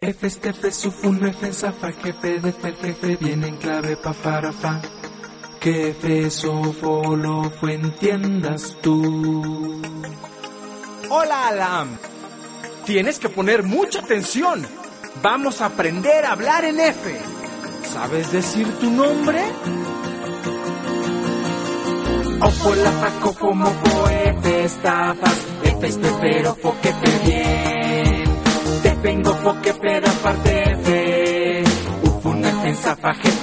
F, F, sufun, F, zafa, jefe, de jefe, viene en clave, pa, para, fa. Que F, sofo, lo fue, entiendas tú. Hola, Alam. Tienes que poner mucha atención. Vamos a aprender a hablar en F. ¿Sabes decir tu nombre? Ofo, la, fa, cofo, mofo, F, estafas, F, pero, fo, que te bien. Te vengo, fo, que peda, parte F. Ufun, F, zafa,